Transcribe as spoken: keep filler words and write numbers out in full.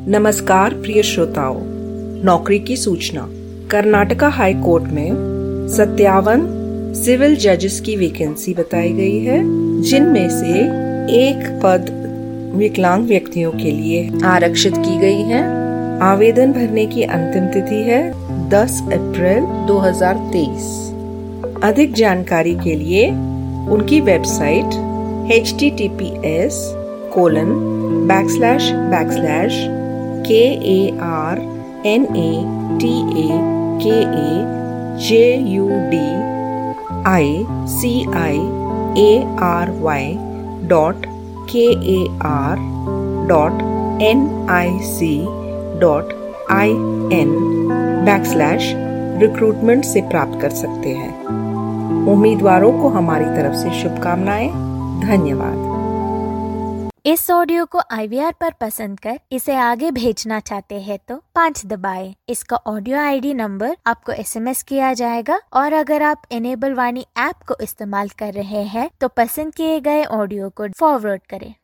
नमस्कार प्रिय श्रोताओं, नौकरी की सूचना। कर्नाटका हाई कोर्ट में सत्तावन सिविल जजेस की वैकेंसी बताई गई है, जिनमें से एक पद विकलांग व्यक्तियों के लिए आरक्षित की गई है। आवेदन भरने की अंतिम तिथि है दस अप्रैल दो हज़ार तेईस। अधिक जानकारी के लिए उनकी website H T T P S colon backslash backslash K A R N A T A K A J U D I C I A R Y dot K A R dot N I C dot I N backslash recruitment से प्राप्त कर सकते हैं। उम्मीदवारों को हमारी तरफ से शुभकामनाएं। धन्यवाद। इस ऑडियो को आई वी आर पर पसंद कर इसे आगे भेजना चाहते हैं तो पाँच दबाएं। इसका ऑडियो आई डी नंबर आपको एस एम एस किया जाएगा और अगर आप इनेबल वाणी ऐप को इस्तेमाल कर रहे हैं तो पसंद किए गए ऑडियो को फॉरवर्ड करें।